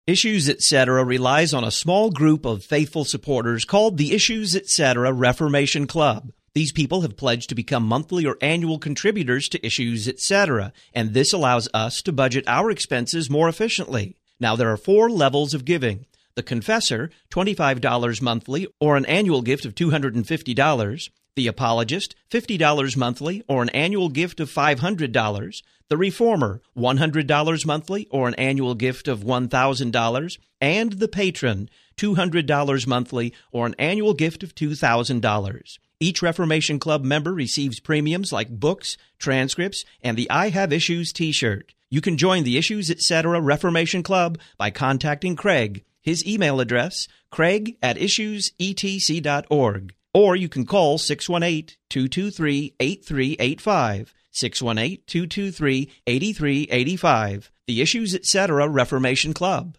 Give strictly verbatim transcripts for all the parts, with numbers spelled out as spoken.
Issues Etc. relies on a small group of faithful supporters called the Issues Etc. Reformation Club. These people have pledged to become monthly or annual contributors to Issues Etc., and this allows us to budget our expenses more efficiently. Now, there are four levels of giving. The Confessor, twenty-five dollars monthly or an annual gift of two hundred fifty dollars. The Apologist, fifty dollars monthly or an annual gift of five hundred dollars. The Reformer, one hundred dollars monthly or an annual gift of one thousand dollars. And the Patron, two hundred dollars monthly or an annual gift of two thousand dollars. Each Reformation Club member receives premiums like books, transcripts, and the I Have Issues t-shirt. You can join the Issues Etc. Reformation Club by contacting Craig. His email address, craig at issues e t c dot org. Or you can call six one eight, two two three, eight three eight five, six one eight, two two three, eight three eight five. The Issues Etc. Reformation Club.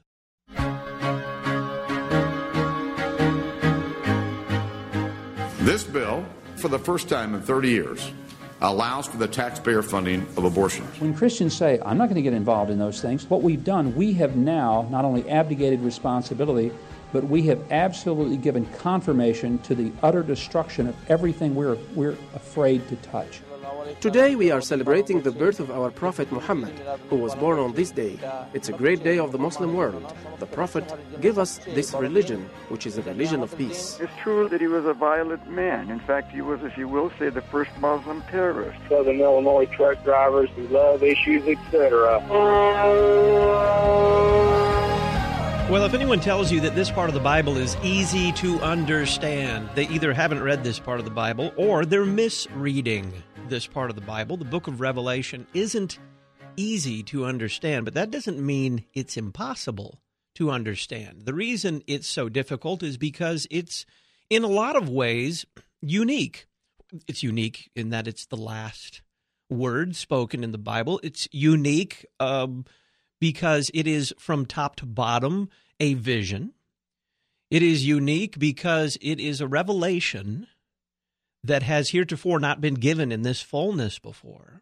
This bill, for the first time in thirty years, allows for the taxpayer funding of abortion. When Christians say, I'm not going to get involved in those things, what we've done, we have now not only abdicated responsibility, but we have absolutely given confirmation to the utter destruction of everything we're, we're afraid to touch. Today we are celebrating the birth of our Prophet Muhammad, who was born on this day. It's a great day of the Muslim world. The Prophet gave us this religion, which is a religion of peace. It's true that he was a violent man. In fact, he was, if you will say, the first Muslim terrorist. Southern Illinois truck drivers who love Issues, et cetera. Well, if anyone tells you that this part of the Bible is easy to understand, they either haven't read this part of the Bible or they're misreading this part of the Bible. The book of Revelation isn't easy to understand, but that doesn't mean it's impossible to understand. The reason it's so difficult is because it's, in a lot of ways, unique. It's unique in that it's the last word spoken in the Bible. It's unique um, because it is from top to bottom a vision. It is unique because it is a revelation that has heretofore not been given in this fullness before.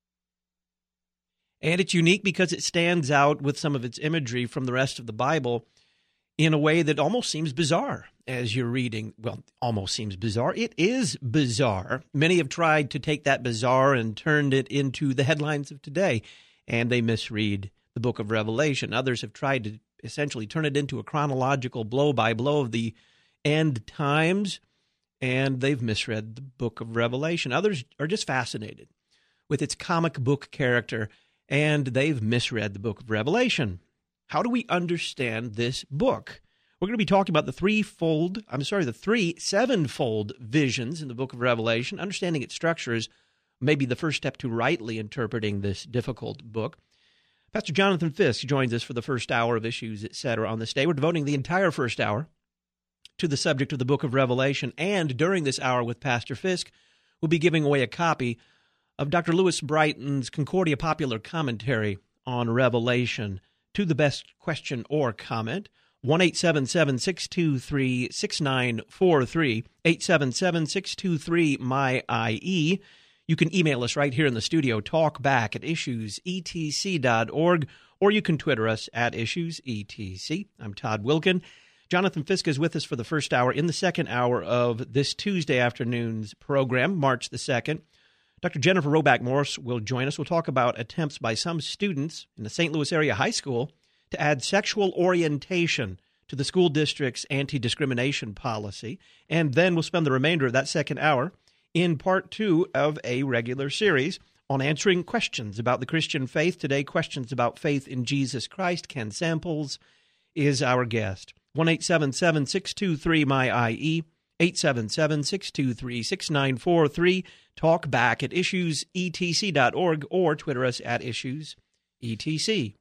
And it's unique because it stands out with some of its imagery from the rest of the Bible in a way that almost seems bizarre as you're reading. Well, almost seems bizarre. It is bizarre. Many have tried to take that bizarre and turned it into the headlines of today, and they misread the book of Revelation. Others have tried to essentially turn it into a chronological blow-by-blow of the end times, and they've misread the book of Revelation. Others are just fascinated with its comic book character, and they've misread the book of Revelation. How do we understand this book? We're going to be talking about the threefold, I'm sorry, the three sevenfold visions in the book of Revelation. Understanding its structure is maybe the first step to rightly interpreting this difficult book. Pastor Jonathan Fisk joins us for the first hour of Issues, et cetera on this day. We're devoting the entire first hour to the subject of the book of Revelation, and during this hour with Pastor Fisk, we'll be giving away a copy of Doctor Lewis Brighton's Concordia Popular Commentary on Revelation. To the best question or comment, one eight seven seven, six two three, six nine four three, eight seven seven, six two three, M Y I E. You can email us right here in the studio, talkback at issues e t c dot org, or you can Twitter us at issues e t c. I'm Todd Wilkin. Jonathan Fisk is with us for the first hour. In the second hour of this Tuesday afternoon's program, March the second, Doctor Jennifer Roback Morse will join us. We'll talk about attempts by some students in the Saint Louis area high school to add sexual orientation to the school district's anti-discrimination policy. And then we'll spend the remainder of that second hour in part two of a regular series on answering questions about the Christian faith. Today, questions about faith in Jesus Christ. Ken Samples is our guest. one eight seven seven, six two three, M Y I E, eight seven seven, six two three, six nine four three. Talk back at issues e t c dot org or Twitter us at issues e t c.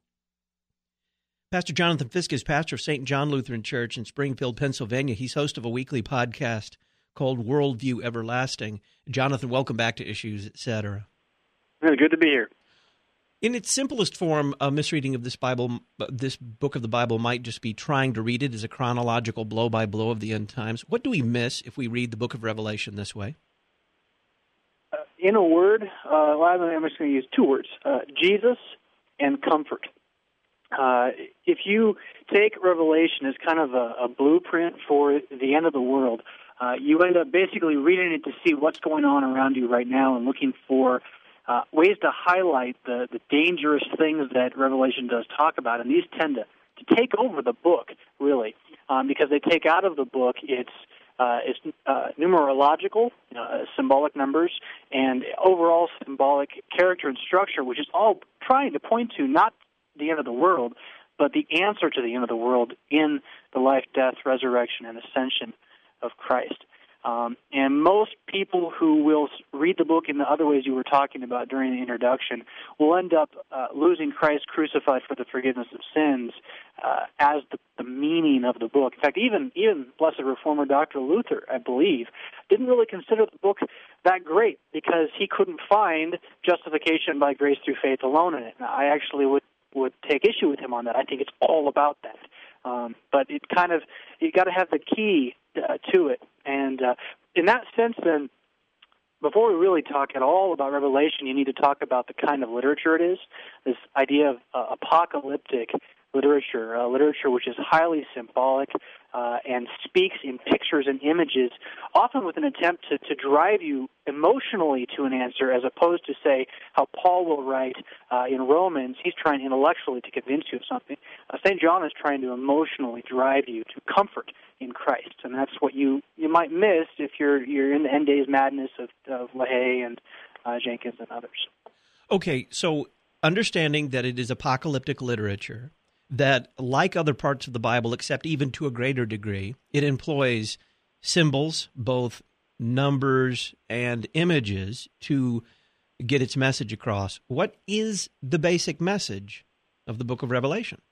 Pastor Jonathan Fisk is pastor of Saint John Lutheran Church in Springfield, Pennsylvania. He's host of a weekly podcast called Worldview Everlasting. Jonathan, welcome back to Issues, et cetera. Good to be here. In its simplest form, a misreading of this Bible, this book of the Bible might just be trying to read it as a chronological blow-by-blow of the end times. What do we miss if we read the book of Revelation this way? Uh, in a word, uh, well, I'm just going to use two words, uh, Jesus and comfort. uh, if you take Revelation as kind of a, a blueprint for the end of the world, uh, you end up basically reading it to see what's going on around you right now and looking for uh, ways to highlight the, the dangerous things that Revelation does talk about. And these tend to, to take over the book, really, um, because they take out of the book its Uh, it's uh, numerological, uh, symbolic numbers, and overall symbolic character and structure, which is all trying to point to not the end of the world, but the answer to the end of the world in the life, death, resurrection, and ascension of Christ. Um, and most people who will read the book in the other ways you were talking about during the introduction will end up uh, losing Christ crucified for the forgiveness of sins uh, as the, the meaning of the book. In fact, even even Blessed Reformer Doctor Luther, I believe, didn't really consider the book that great because he couldn't find justification by grace through faith alone in it. Now, I actually would, would take issue with him on that. I think it's all about that. Um, but it kind of, you got to have the key uh, to it. And uh, in that sense, then, before we really talk at all about Revelation, you need to talk about the kind of literature it is, this idea of uh, apocalyptic literature, uh, literature which is highly symbolic uh, and speaks in pictures and images, often with an attempt to, to drive you emotionally to an answer, as opposed to, say, how Paul will write uh, in Romans. He's trying intellectually to convince you of something. Uh, Saint John is trying to emotionally drive you to comfort in Christ, and that's what you, you might miss if you're you're in the end days madness of, of LaHaye and uh, Jenkins and others. Okay, so understanding that it is apocalyptic literature, that, like other parts of the Bible, except even to a greater degree, it employs symbols, both numbers and images, to get its message across. What is the basic message of the book of Revelation?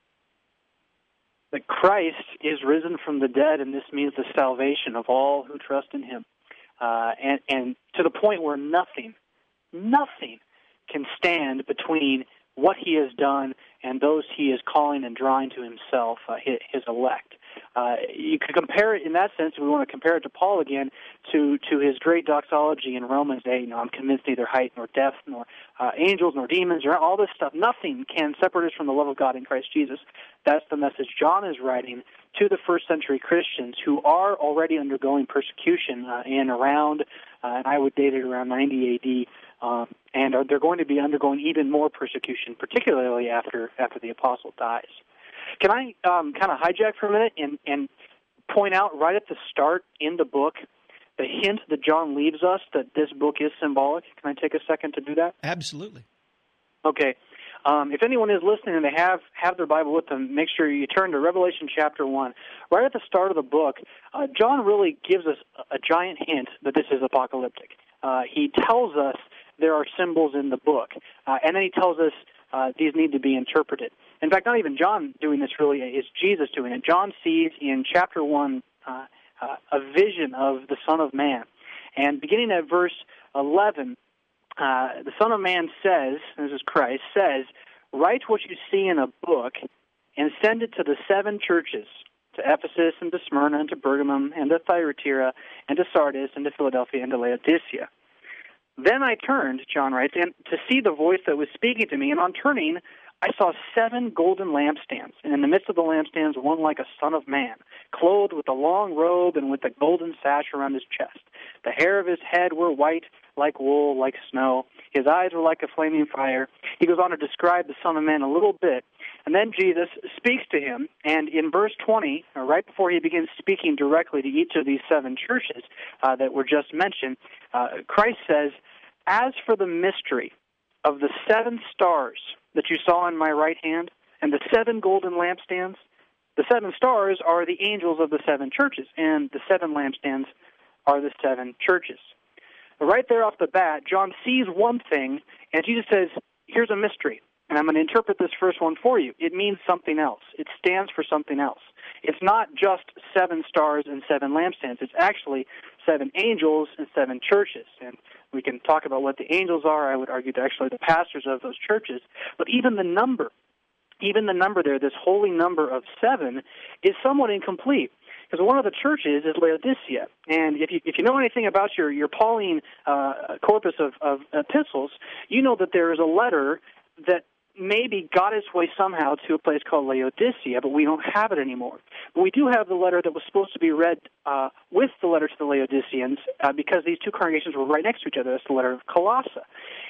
That Christ is risen from the dead, and this means the salvation of all who trust in him. Uh, and, and to the point where nothing, nothing can stand between what he has done and those he is calling and drawing to himself, uh, his, his elect. Uh, you could compare it in that sense, if we want to compare it to Paul again, to, to his great doxology in Romans eight. You know, I'm convinced neither height nor depth nor uh, angels nor demons or all this stuff, nothing can separate us from the love of God in Christ Jesus. That's the message John is writing to the first century Christians who are already undergoing persecution uh, in around, uh, and I would date it around ninety A D, um, and are, they're going to be undergoing even more persecution, particularly after after the apostle dies. Can I um, kind of hijack for a minute and, and point out right at the start in the book the hint that John leaves us that this book is symbolic? Can I take a second to do that? Absolutely. Okay. Um, if anyone is listening and they have, have their Bible with them, make sure you turn to Revelation chapter one. Right at the start of the book, uh, John really gives us a, a giant hint that this is apocalyptic. Uh, he tells us there are symbols in the book, uh, and then he tells us uh, these need to be interpreted. In fact, not even John doing this really, it's Jesus doing it. John sees in chapter one uh, uh, a vision of the Son of Man. And beginning at verse eleven, uh, the Son of Man says, this is Christ, says, write what you see in a book and send it to the seven churches, to Ephesus and to Smyrna and to Pergamum and to Thyatira and to Sardis and to Philadelphia and to Laodicea. Then I turned, John writes, and to see the voice that was speaking to me, and on turning, I saw seven golden lampstands, and in the midst of the lampstands one like a son of man, clothed with a long robe and with a golden sash around his chest. The hair of his head were white like wool, like snow. His eyes were like a flaming fire. He goes on to describe the Son of Man a little bit, and then Jesus speaks to him, and in verse twenty, or right before he begins speaking directly to each of these seven churches uh, that were just mentioned, uh, Christ says, as for the mystery of the seven stars that you saw in my right hand, and the seven golden lampstands, the seven stars are the angels of the seven churches, and the seven lampstands are the seven churches. Right there off the bat, John sees one thing, and Jesus says, here's a mystery, and I'm going to interpret this first one for you. It means something else. It stands for something else. It's not just seven stars and seven lampstands. It's actually seven angels and seven churches, and we can talk about what the angels are. I would argue they're actually the pastors of those churches. But even the number, even the number there, this holy number of seven, is somewhat incomplete. Because one of the churches is Laodicea. And if you if you know anything about your, your Pauline uh, corpus of, of epistles, you know that there is a letter that maybe got its way somehow to a place called Laodicea, but we don't have it anymore. But we do have the letter that was supposed to be read uh, with the letter to the Laodiceans uh, because these two congregations were right next to each other. That's the letter of Colossae.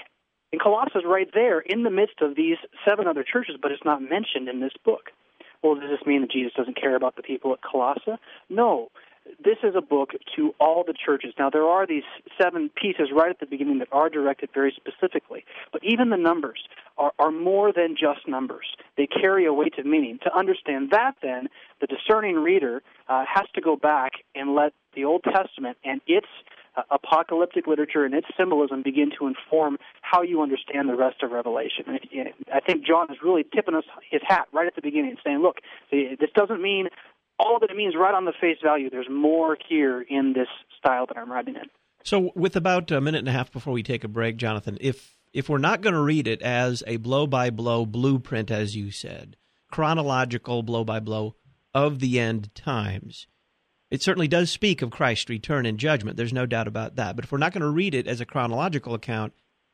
And Colossae is right there in the midst of these seven other churches, but it's not mentioned in this book. Well, does this mean that Jesus doesn't care about the people at Colossae? No. This is a book to all the churches. Now, there are these seven pieces right at the beginning that are directed very specifically, but even the numbers are, are more than just numbers. They carry a weight of meaning. To understand that, then, the discerning reader uh, has to go back and let the Old Testament and its uh, apocalyptic literature and its symbolism begin to inform how you understand the rest of Revelation. And if, I think John is really tipping us his hat right at the beginning, saying, look, this doesn't mean all that it means right on the face value. There's more here in this style that I'm writing in. So with about a minute and a half before we take a break, Jonathan, if if we're not going to read it as a blow-by-blow blueprint, as you said, chronological blow-by-blow of the end times, it certainly does speak of Christ's return and judgment. There's no doubt about that. But if we're not going to read it as a chronological account,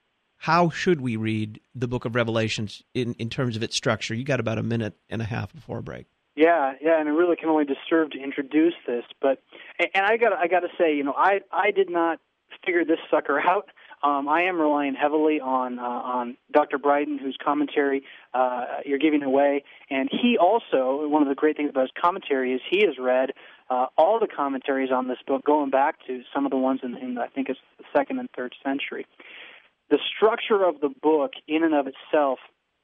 how should we read the book of Revelations in, in terms of its structure? You got about a minute and a half before a break. Yeah, yeah, and it really can only just serve to introduce this. But and I got I got to say, you know, I I did not figure this sucker out. Um, I am relying heavily on uh, on Doctor Bryden, whose commentary uh, you're giving away, and he also, one of the great things about his commentary is he has read uh, all the commentaries on this book, going back to some of the ones in, in I think it's the second and third century. The structure of the book, in and of itself,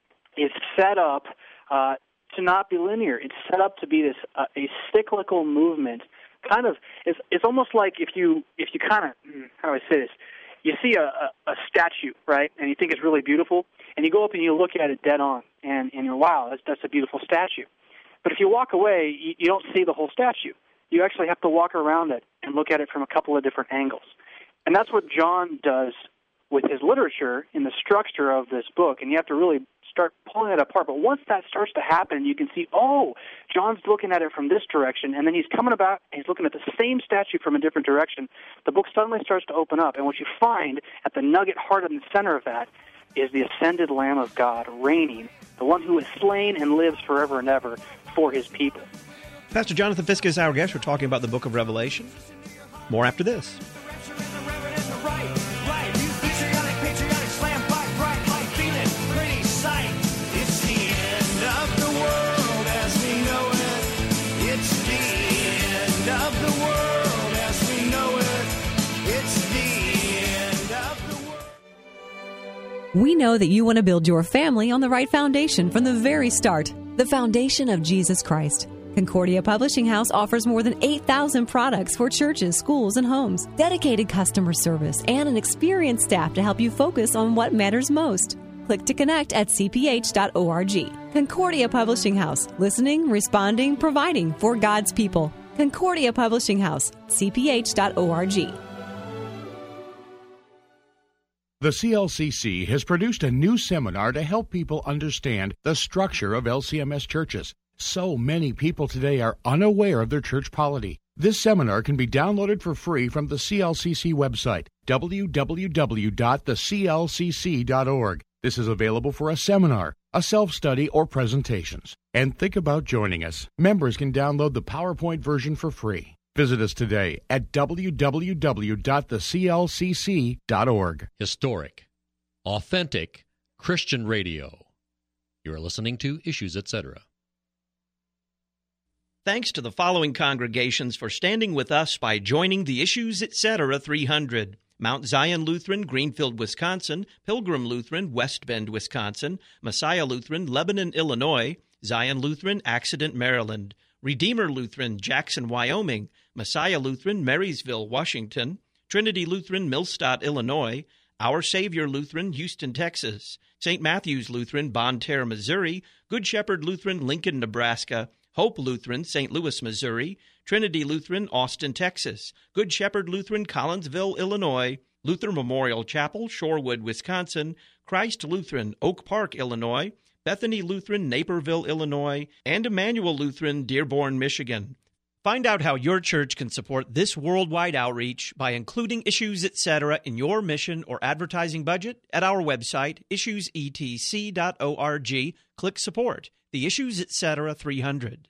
is set up Uh, to not be linear. It's set up to be this uh, a cyclical movement. Kind of, it's it's almost like if you if you kind of how do I say this? You see a, a, a statue, right, and you think it's really beautiful, and you go up and you look at it dead on, and and you're wow, that's that's a beautiful statue. But if you walk away, you, you don't see the whole statue. You actually have to walk around it and look at it from a couple of different angles, and that's what John does with his literature in the structure of this book. And you have to really start pulling it apart. But once that starts to happen, you can see, oh, John's looking at it from this direction, and then he's coming about and he's looking at the same statue from a different direction. The book suddenly starts to open up, and what you find at the nugget heart in the center of that is the ascended Lamb of God reigning, the one who is slain and lives forever and ever for his people. Pastor Jonathan Fisk is our guest. We're talking about the book of Revelation. More after this. We know that you want to build your family on the right foundation from the very start, the foundation of Jesus Christ. Concordia Publishing House offers more than eight thousand products for churches, schools, and homes, dedicated customer service, and an experienced staff to help you focus on what matters most. Click to connect at c p h dot org. Concordia Publishing House, listening, responding, providing for God's people. Concordia Publishing House, c p h dot org. The C L C C has produced a new seminar to help people understand the structure of L C M S churches. So many people today are unaware of their church polity. This seminar can be downloaded for free from the C L C C website, w w w dot the c l c c dot org. This is available for a seminar, a self-study, or presentations. And think about joining us. Members can download the PowerPoint version for free. Visit us today at w w w dot the c l c c dot org. Historic, authentic Christian radio. You are listening to Issues, et cetera. Thanks to the following congregations for standing with us by joining the Issues, et cetera three hundred. Mount Zion Lutheran, Greenfield, Wisconsin; Pilgrim Lutheran, West Bend, Wisconsin; Messiah Lutheran, Lebanon, Illinois; Zion Lutheran, Accident, Maryland; Redeemer Lutheran, Jackson, Wyoming; Messiah Lutheran, Marysville, Washington; Trinity Lutheran, Millstadt, Illinois; Our Savior Lutheran, Houston, Texas; Saint Matthew's Lutheran, Bonne Terre, Missouri; Good Shepherd Lutheran, Lincoln, Nebraska; Hope Lutheran, Saint Louis, Missouri; Trinity Lutheran, Austin, Texas; Good Shepherd Lutheran, Collinsville, Illinois; Luther Memorial Chapel, Shorewood, Wisconsin; Christ Lutheran, Oak Park, Illinois; Bethany Lutheran, Naperville, Illinois; and Emmanuel Lutheran, Dearborn, Michigan. Find out how your church can support this worldwide outreach by including Issues Etc. in your mission or advertising budget at our website, issues e t c dot org. Click Support. The Issues Etc. three hundred.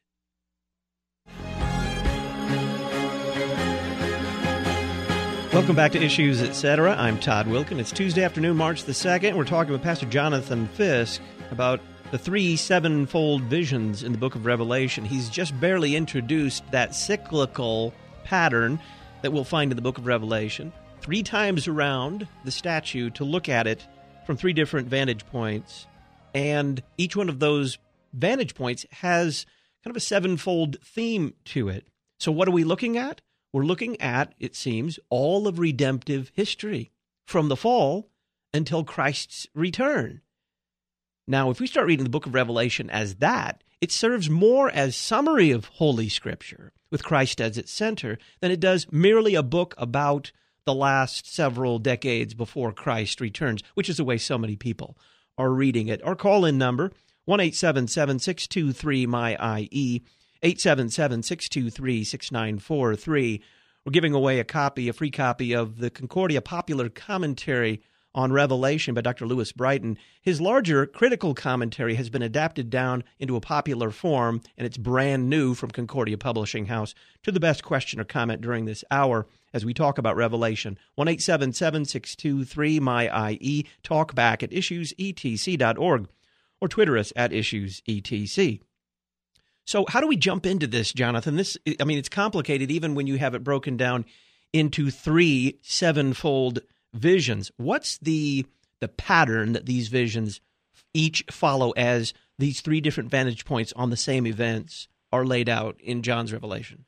Welcome back to Issues Etc. I'm Todd Wilkin. It's Tuesday afternoon, March the second. We're talking with Pastor Jonathan Fisk about the three sevenfold visions in the book of Revelation. He's just barely introduced that cyclical pattern that we'll find in the book of Revelation. Three times around the statue to look at it from three different vantage points. And each one of those vantage points has kind of a sevenfold theme to it. So what are we looking at? We're looking at, it seems, all of redemptive history from the fall until Christ's return. Now, if we start reading the book of Revelation as that, it serves more as summary of Holy Scripture, with Christ as its center, than it does merely a book about the last several decades before Christ returns, which is the way so many people are reading it. Our call-in number, one eight seven seven, six two three, M Y I E, eight seven seven, six two three, six nine four three. We're giving away a copy, a free copy of the Concordia Popular Commentary on Revelation by Doctor Lewis Brighton. His larger critical commentary has been adapted down into a popular form, and it's brand new from Concordia Publishing House. To the best question or comment during this hour as we talk about Revelation, one eight seven seven, six two three, M Y I E, talk back at issues e t c dot org, or Twitter us at issues e t c. So how do we jump into this, Jonathan? This, I mean, it's complicated even when you have it broken down into three sevenfold visions. What's the the pattern that these visions each follow as these three different vantage points on the same events are laid out in John's Revelation?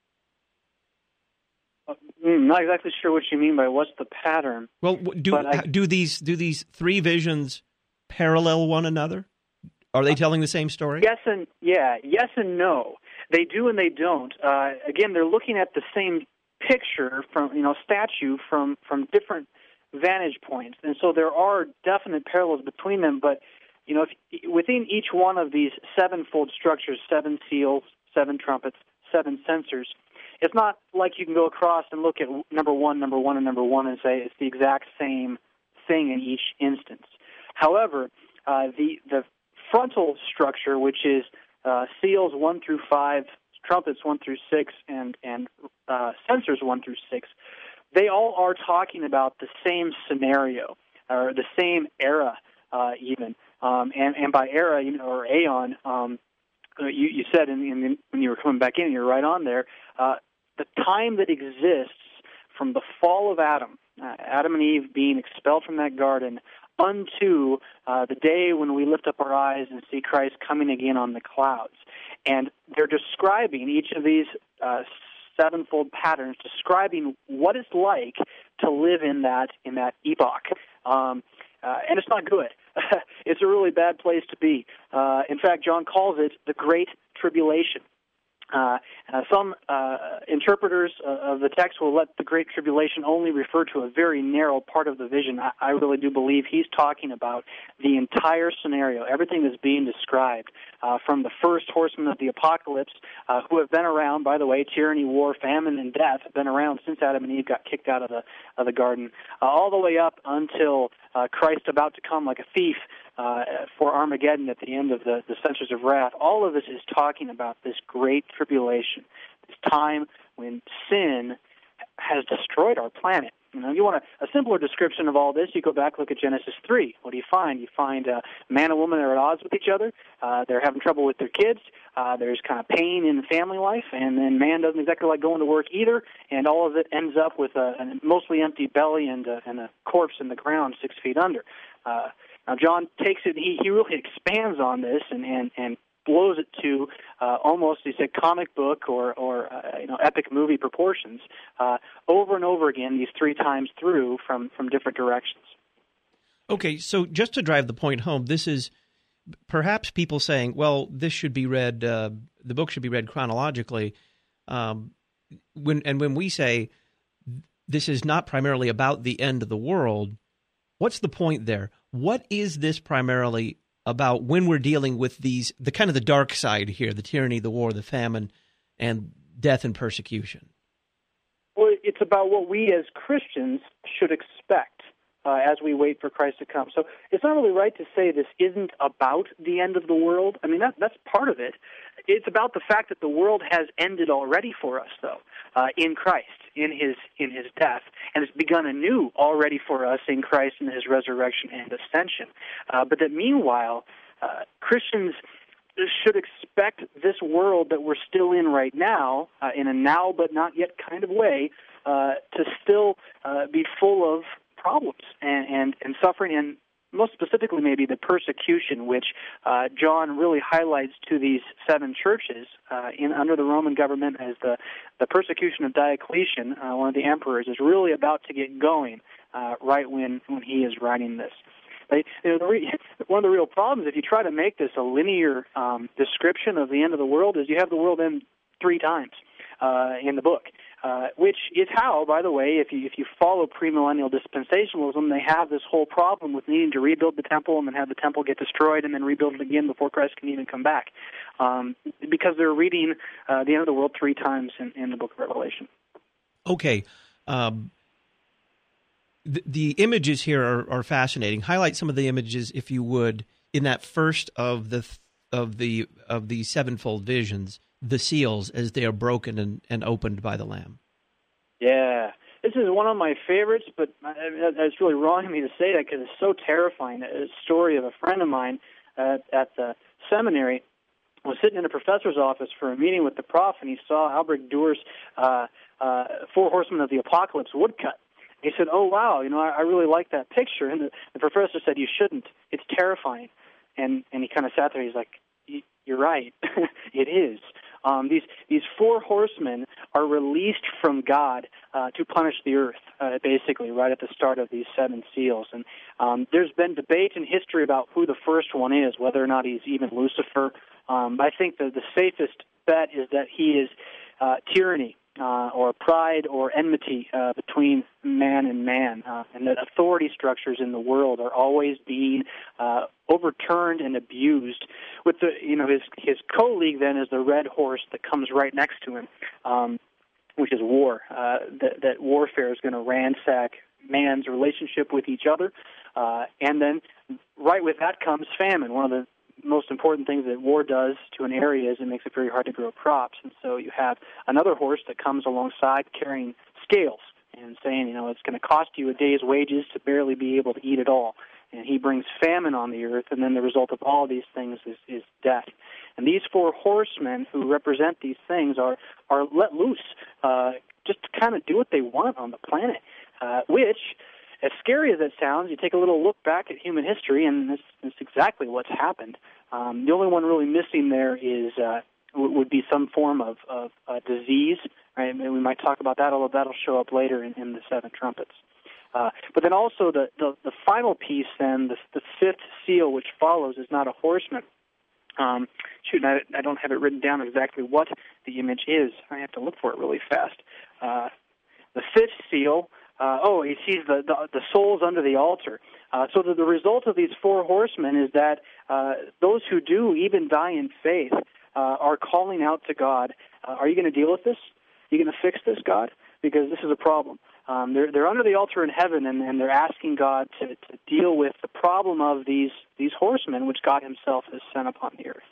I'm not exactly sure what you mean by what's the pattern. Well, do I, do these do these three visions parallel one another? Are they telling the same story? Yes and yeah, yes and no. They do and they don't. Uh, again, they're looking at the same picture from you know statue from from different vantage points, and so there are definite parallels between them. But you know, if, within each one of these sevenfold structures, seven seals, seven trumpets, seven censers, it's not like you can go across and look at number one, number one, and number one, and say it's the exact same thing in each instance. However, uh, the the frontal structure, which is uh, seals one through five, trumpets one through six, and and uh, censers one through six, they all are talking about the same scenario or the same era, uh, even. Um, and and by era, you know, or aeon, um, you you said in, in, when you were coming back in, you're right on there. Uh, the time that exists from the fall of Adam, uh, Adam and Eve being expelled from that garden, unto uh, the day when we lift up our eyes and see Christ coming again on the clouds. And they're describing each of these uh, sevenfold patterns, describing what it's like to live in that in that epoch. Um, uh, and it's not good. It's a really bad place to be. Uh, in fact, John calls it the Great Tribulation. Uh, uh, some uh, interpreters uh, of the text will let the Great Tribulation only refer to a very narrow part of the vision. I, I really do believe he's talking about the entire scenario, everything that's being described, uh, from the first horsemen of the apocalypse, uh, who have been around, by the way, tyranny, war, famine, and death have been around since Adam and Eve got kicked out of the of the garden, uh, all the way up until uh, Christ about to come like a thief Uh, for Armageddon at the end of the, the censers of wrath. All of this is talking about this great tribulation, this time when sin has destroyed our planet. You know, if you want a, a simpler description of all this, you go back, look at Genesis three. What do you find? You find uh, man and woman are at odds with each other. Uh, they're having trouble with their kids. Uh, there's kind of pain in family life, and then man doesn't exactly like going to work either, and all of it ends up with a, a mostly empty belly and a, and a corpse in the ground six feet under. Uh, now, John takes it, he, he really expands on this and, and, and blows it to uh, almost, he said, comic book or, or uh, you know, epic movie proportions uh, over and over again, these three times through from, from different directions. Okay, so just to drive the point home, this is perhaps people saying, well, this should be read, uh, the book should be read chronologically. Um, when and when we say this is not primarily about the end of the world, what's the point there? What is this primarily about when we're dealing with these, the kind of the dark side here, the tyranny, the war, the famine, and death and persecution? Well, it's about what we as Christians should expect uh, as we wait for Christ to come. So it's not really right to say this isn't about the end of the world. I mean, that, that's part of it. It's about the fact that the world has ended already for us, though, uh, in Christ, in his in his death, and it's begun anew already for us in Christ in his resurrection and ascension. Uh, but that meanwhile, uh, Christians should expect this world that we're still in right now, uh, in a now but not yet kind of way, uh, to still uh, be full of problems and, and, and suffering, and most specifically maybe the persecution, which uh, John really highlights to these seven churches uh, in under the Roman government as the, the persecution of Diocletian, uh, one of the emperors, is really about to get going uh, right when, when he is writing this. They, you know, the re- one of the real problems, if you try to make this a linear um, description of the end of the world, is you have the world end three times uh, in the book, uh, which is how, by the way, if you if you follow premillennial dispensationalism, they have this whole problem with needing to rebuild the temple and then have the temple get destroyed and then rebuild it again before Christ can even come back, um, because they're reading uh, the end of the world three times in, in the book of Revelation. Okay. Um The, the images here are, are fascinating. Highlight some of the images, if you would, in that first of the of the of the sevenfold visions, the seals as they are broken and, and opened by the Lamb. Yeah, this is one of my favorites, but it's really wrong of me to say that because it's so terrifying. A story of a friend of mine uh, at the seminary was sitting in a professor's office for a meeting with the prof, and he saw Albrecht Dührer's uh, uh, Four Horsemen of the Apocalypse woodcut. He said, "Oh, wow, you know, I, I really like that picture." And the, the professor said, "You shouldn't. It's terrifying." And and he kind of sat there. He's like, "You're right. It is." Um, these these four horsemen are released from God uh, to punish the earth, uh, basically, right at the start of these seven seals. And um, there's been debate in history about who the first one is, whether or not he's even Lucifer. Um, I think that the safest bet is that he is uh, tyranny. Uh, or pride or enmity uh, between man and man, uh, and that authority structures in the world are always being uh, overturned and abused. With the, you know, his his co-league then is the red horse that comes right next to him, um, which is war. Uh, that, that warfare is going to ransack man's relationship with each other, uh, and then right with that comes famine. One of the most important things that war does to an area is it makes it very hard to grow crops. And so you have another horse that comes alongside carrying scales and saying, you know, it's going to cost you a day's wages to barely be able to eat it all. And he brings famine on the earth, and then the result of all these things is, is death. And these four horsemen who represent these things are, are let loose uh, just to kind of do what they want on the planet, uh, which, as scary as it sounds, you take a little look back at human history, and this is exactly what's happened. Um, the only one really missing there is uh, w- would be some form of, of uh, disease. Right? And we might talk about that, although that'll show up later in, in the seven trumpets. Uh, but then also the, the, the final piece, then, the, the fifth seal, which follows, is not a horseman. Um, shoot, I, I don't have it written down exactly what the image is. I have to look for it really fast. Uh, the fifth seal... Uh, oh, he sees the, the, the souls under the altar. Uh, so the, the result of these four horsemen is that uh, those who do even die in faith uh, are calling out to God, uh, are you going to deal with this? Are you going to fix this, God? Because this is a problem. Um, they're, they're under the altar in heaven, and, and they're asking God to, to deal with the problem of these, these horsemen, which God himself has sent upon the earth.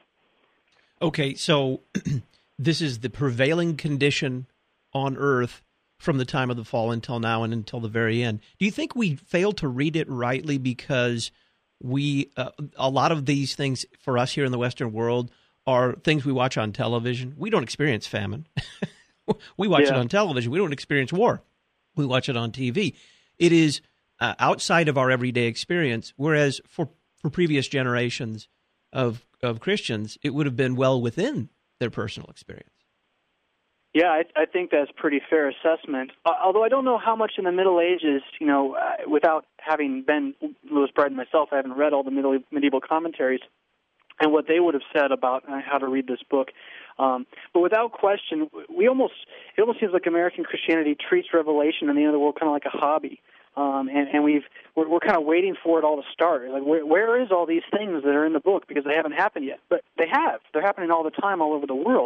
Okay, so this is the prevailing condition on earth from the time of the fall until now and until the very end. Do you think we fail to read it rightly because we uh, a lot of these things for us here in the Western world are things we watch on television? We don't experience famine. We watch yeah. it on television. We don't experience war. We watch it on T V. It is uh, outside of our everyday experience, whereas for, for previous generations of, of Christians, it would have been well within their personal experience. Yeah, I, I think that's a pretty fair assessment. Uh, although I don't know how much in the Middle Ages, you know, uh, without having been Louis Braden myself, I haven't read all the middle, medieval commentaries and what they would have said about uh, how to read this book. Um, but without question, we almost it almost seems like American Christianity treats Revelation and the end of the world kind of like a hobby. Um, and, and we've we're, we're kind of waiting for it all to start. Like, where, where is all these things that are in the book because they haven't happened yet? But they have. They're happening all the time, all over the world.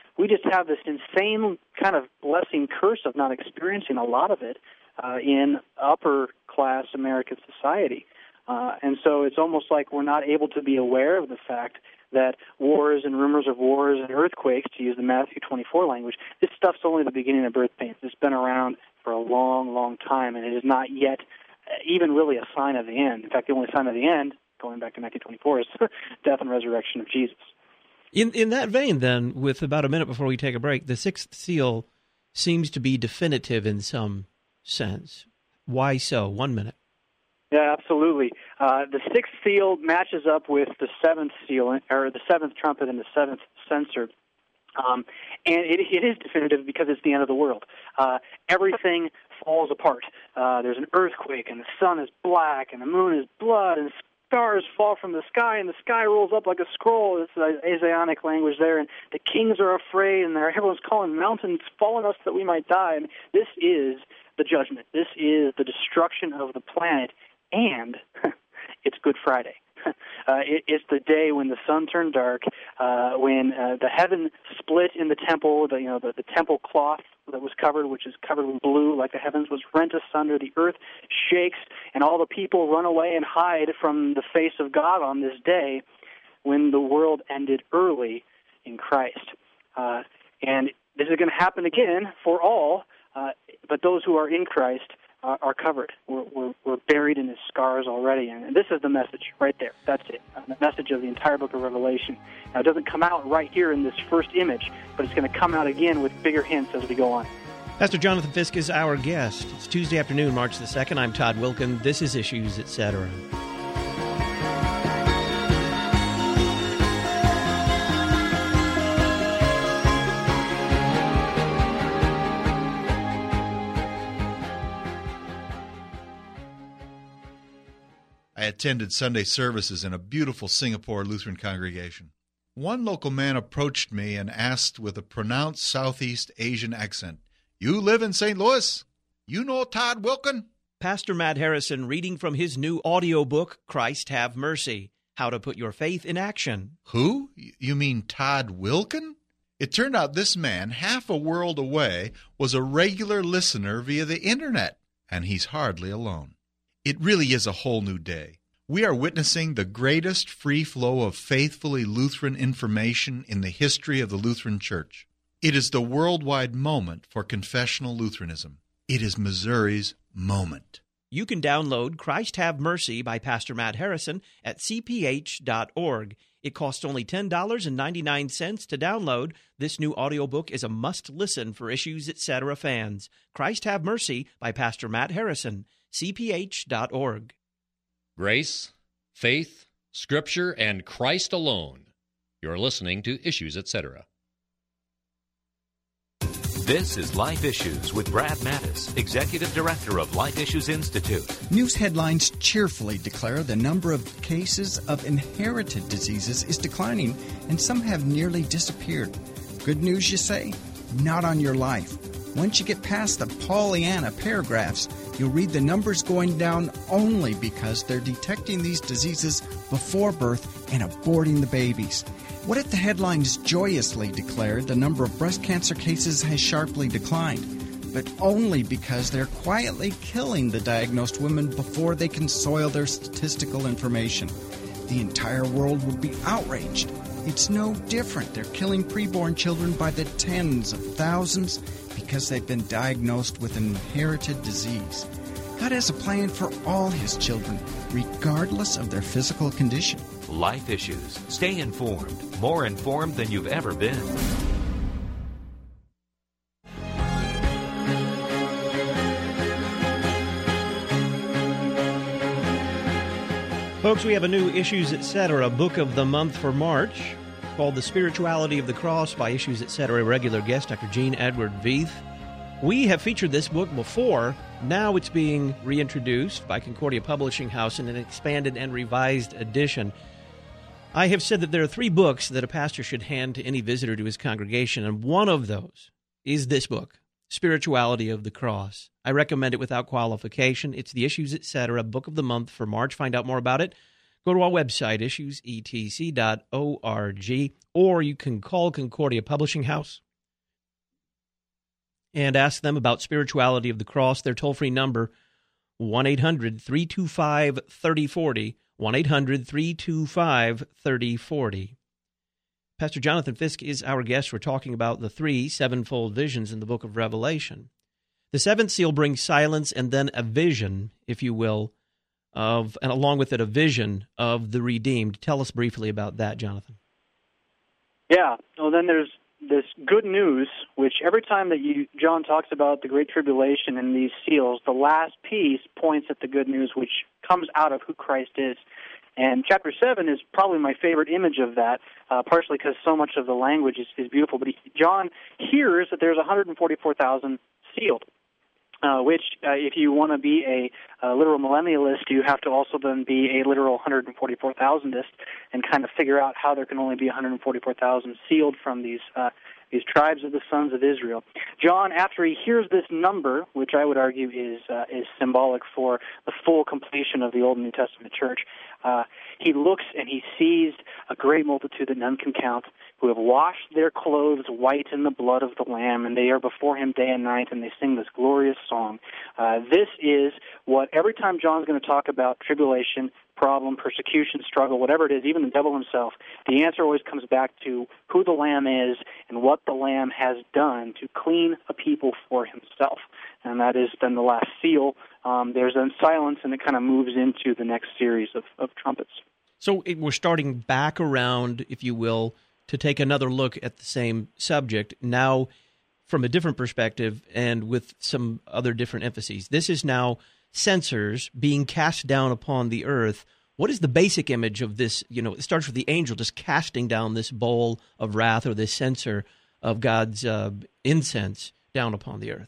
we just have this insane kind of blessing curse of not experiencing a lot of it uh, in upper-class American society. Uh, and so it's almost like we're not able to be aware of the fact that wars and rumors of wars and earthquakes, to use the Matthew twenty-four language, this stuff's only the beginning of birth pains. It's been around for a long, long time, and it is not yet even really a sign of the end. In fact, the only sign of the end, going back to Matthew twenty-four, is death and resurrection of Jesus. In in that vein, then, with about a minute before we take a break, the sixth seal seems to be definitive in some sense. Why so? One minute. Yeah, absolutely. Uh, the sixth seal matches up with the seventh seal, or the seventh trumpet and the seventh censer. Um, and it, it is definitive because it's the end of the world. Uh, everything falls apart. Uh, there's an earthquake, and the sun is black, and the moon is blood, and stars fall from the sky, and the sky rolls up like a scroll. It's uh, Asiatic language there, and the kings are afraid, and everyone's calling mountains, fall on us that we might die. And this is the judgment. This is the destruction of the planet, and it's Good Friday. Uh, it, it's the day when the sun turned dark, uh, when uh, the heaven split in the temple, the, you know, the, the temple cloth that was covered, which is covered in blue like the heavens, was rent asunder, the earth shakes, and all the people run away and hide from the face of God on this day when the world ended early in Christ. Uh, and this is going to happen again for all, uh, but those who are in Christ Uh, are covered. We're, we're, we're buried in his scars already. And this is the message right there. That's it. Uh, the message of the entire book of Revelation. Now, it doesn't come out right here in this first image, but it's going to come out again with bigger hints as we go on. Pastor Jonathan Fisk is our guest. It's Tuesday afternoon, March the second. I'm Todd Wilken. This is Issues, et cetera. I attended Sunday services in a beautiful Singapore Lutheran congregation. One local man approached me and asked with a pronounced Southeast Asian accent, "You live in Saint Louis? You know Todd Wilken?" Pastor Matt Harrison reading from his new audio book, Christ Have Mercy, How to Put Your Faith in Action. Who? You mean Todd Wilken? It turned out this man, half a world away, was a regular listener via the internet, and he's hardly alone. It really is a whole new day. We are witnessing the greatest free flow of faithfully Lutheran information in the history of the Lutheran Church. It is the worldwide moment for confessional Lutheranism. It is Missouri's moment. You can download Christ Have Mercy by Pastor Matt Harrison at c p h dot org. It costs only ten dollars and ninety-nine cents to download. This new audiobook is a must-listen for Issues, et cetera fans. Christ Have Mercy by Pastor Matt Harrison. c p h dot org. Grace, faith, Scripture, and Christ alone. You're listening to Issues, et cetera. This is Life Issues with Brad Mattis, Executive Director of Life Issues Institute. News headlines cheerfully declare the number of cases of inherited diseases is declining, and some have nearly disappeared. Good news, you say? Not on your life. Once you get past the Pollyanna paragraphs, you'll read the numbers going down only because they're detecting these diseases before birth and aborting the babies. What if the headlines joyously declared the number of breast cancer cases has sharply declined, but only because they're quietly killing the diagnosed women before they can soil their statistical information? The entire world would be outraged. It's no different. They're killing preborn children by the tens of thousands because they've been diagnosed with an inherited disease. God has a plan for all his children, regardless of their physical condition. Life Issues. Stay informed. More informed than you've ever been. Folks, we have a new Issues, et cetera book of the month for March called The Spirituality of the Cross by Issues, et cetera regular guest Doctor Gene Edward Veith. We have featured this book before. Now it's being reintroduced by Concordia Publishing House in an expanded and revised edition. I have said that there are three books that a pastor should hand to any visitor to his congregation, and one of those is this book, Spirituality of the Cross. I recommend it without qualification. It's the Issues, et cetera book of the month for March. Find out more about it. Go to our website, issues e t c dot org, or you can call Concordia Publishing House and ask them about Spirituality of the Cross. Their toll-free number, one eight hundred three two five three oh four oh, one eight hundred three two five three oh four oh. Pastor Jonathan Fisk is our guest. We're talking about the three sevenfold visions in the book of Revelation. The seventh seal brings silence and then a vision, if you will, of, and along with it, a vision of the redeemed. Tell us briefly about that, Jonathan. Yeah. Well, then there's this good news, which every time that you John talks about the Great Tribulation and these seals, the last piece points at the good news, which comes out of who Christ is. And chapter seven is probably my favorite image of that, uh, partially because so much of the language is, is beautiful. But he, John hears that there's one hundred forty-four thousand sealed. Uh, which, uh, if you want to be a, a literal millennialist, you have to also then be a literal one hundred forty-four thousandist and kind of figure out how there can only be one hundred forty-four thousand sealed from these uh, these tribes of the sons of Israel. John, after he hears this number, which I would argue is uh, is symbolic for the full completion of the Old and New Testament church, uh, he looks and he sees a great multitude that none can count, who have washed their clothes white in the blood of the Lamb, and they are before him day and night, and they sing this glorious song. Uh, this is what, every time John's going to talk about tribulation, problem, persecution, struggle, whatever it is, even the devil himself, the answer always comes back to who the Lamb is and what the Lamb has done to clean a people for himself. And that is then the last seal. Um, there's then silence, and it kind of moves into the next series of, of trumpets. So it, we're starting back around, if you will, to take another look at the same subject, now from a different perspective and with some other different emphases. This is now censers being cast down upon the earth. What is the basic image of this? You know, it starts with the angel just casting down this bowl of wrath, or this censer of God's uh, incense down upon the earth.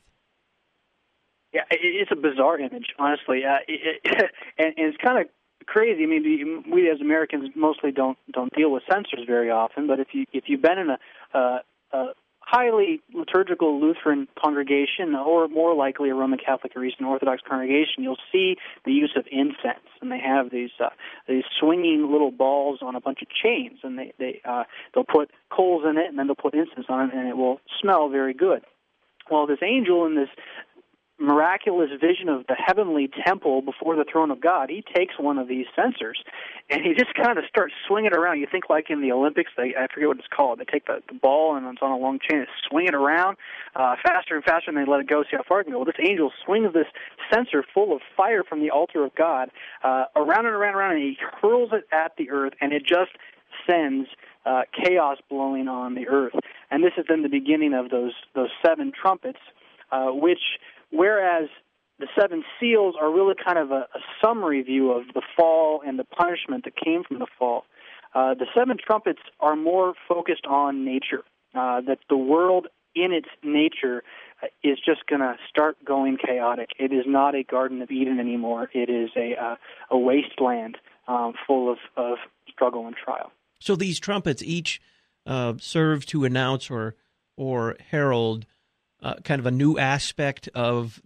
Yeah, it's a bizarre image, honestly, uh, it, it, and, and it's kind of crazy. I mean, we as Americans mostly don't don't deal with censers very often. But if you if you've been in a, uh, a highly liturgical Lutheran congregation, or more likely a Roman Catholic or Eastern Orthodox congregation, you'll see the use of incense, and they have these uh, these swinging little balls on a bunch of chains, and they they uh, they'll put coals in it, and then they'll put incense on it, and it will smell very good. Well, this angel in this miraculous vision of the heavenly temple before the throne of God, he takes one of these censers, and he just kind of starts swinging it around. You think like in the Olympics, they, I forget what it's called, they take the, the ball and it's on a long chain and swing it around uh, faster and faster, and they let it go, see how far it can go. Well, this angel swings this censer full of fire from the altar of God uh, around and around and around, and he hurls it at the earth, and it just sends uh, chaos blowing on the earth. And this is then the beginning of those, those seven trumpets, uh, which... Whereas the seven seals are really kind of a, a summary view of the fall and the punishment that came from the fall, uh, the seven trumpets are more focused on nature, uh, that the world in its nature uh, is just going to start going chaotic. It is not a Garden of Eden anymore. It is a, uh, a wasteland um, full of, of struggle and trial. So these trumpets each uh, serve to announce or or herald Uh, kind of a new aspect of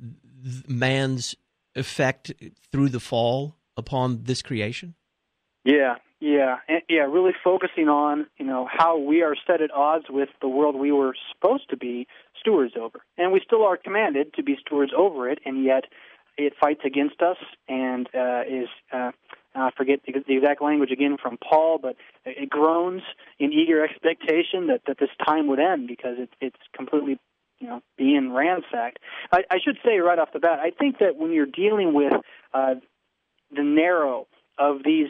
man's effect through the fall upon this creation? Yeah, yeah, and, yeah. Really focusing on, you know, how we are set at odds with the world we were supposed to be stewards over, and we still are commanded to be stewards over it, and yet it fights against us and uh, is. Uh, I forget the, the exact language again from Paul, but it groans in eager expectation that, that this time would end because it, it's completely, you know, being ransacked. I, I should say right off the bat, I think that when you're dealing with uh, the narrow of these